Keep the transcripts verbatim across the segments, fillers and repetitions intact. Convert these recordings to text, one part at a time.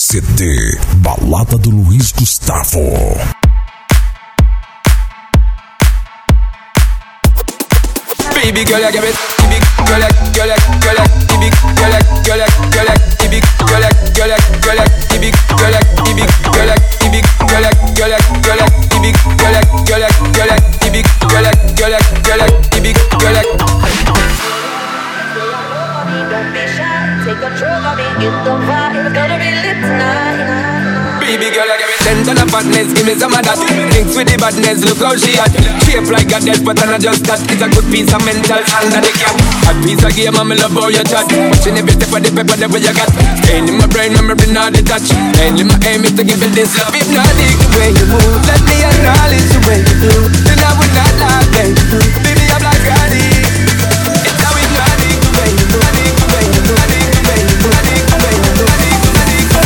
C D Balada do Luiz Gustavo. Baby girl, I give it. Baby girl, I, girl, I, girl, I, baby girl, I, girl, I, girl, I, baby girl, I, girl, I, girl, I, baby girl, I, baby girl, I, baby girl, I, girl, I, girl, I, baby girl, I, girl, I, girl, I, baby girl, I, girl, I, girl, I, baby girl, I. Don't be shy, take control of me, get the vibe, it's gonna be lit tonight. Baby girl, I give it ten ton of fatness, give me some of that. Thinks with the badness, look how she hot. Shape like a death, but I'm not just that. It's a good piece of mental under the cap. A piece of game, I'm in love how you chat. Watching every step of the paper, the way you got. Staying in my brain, memory not detached. Mainly my aim is to give it this love. If not dig the way you move, let me acknowledge the way you do. Then I would not lie, baby. Baby, I'm like Gotti. It's how it's not dig the way you move. I dig the way you move. I dig the way you move. I dig the way you move. I dig the way you move.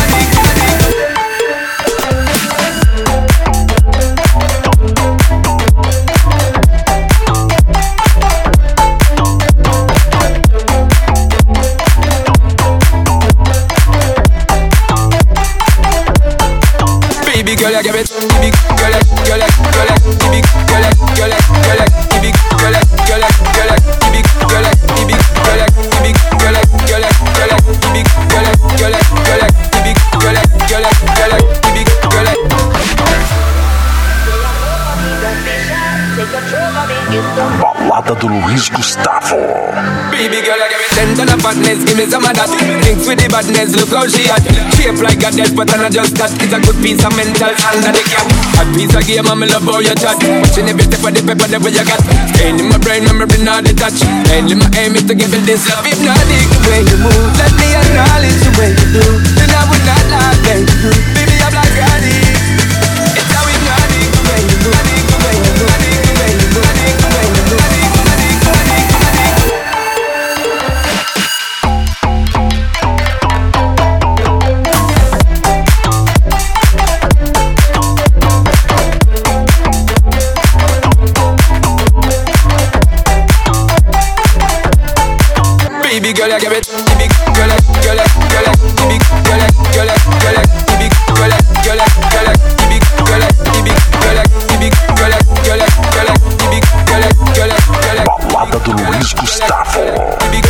Baby girl, I give it. Baby girl, I, girl, I, girl, I, baby girl, I, girl, I, girl, I, baby girl, I, girl, I, girl, I, baby girl, I, baby girl, I, baby girl, I, girl, I, girl, I, baby girl, I, girl, I, girl, I, baby girl, I, girl, I, girl, I, baby girl, I. Don't be shy, take control of me, get the Balada do Luiz Gustavo. Baby girl, I give it ten ton of fatness, give me some of that. Thinks with the badness, look how she hot. Shape like a death, but I'm not just that. It's a good piece of mental under the cap. A piece of game, I'm in love how you chat. Watching every step of the paper, the way you got. Staying in my brain, memory not detached. Mainly my aim is to give it this love. If not dig the way you move, let me acknowledge the way you do. Then I would not lie, baby. Baby, I'm like Gotti. It's how it's not dig the way you move. I dig the way you move. I dig the way you move. I dig the way you move. I dig the way you move. Baby girl, I give it. Baby girl, I, girl, I, girl, I, baby girl, I, girl, I, girl, I, baby girl, I, girl, I, girl, I, baby girl, I, baby girl, I, baby girl, I, girl, I, girl, I, baby girl, I, girl, I, girl, I. Balada do Luiz Gustavo. Baby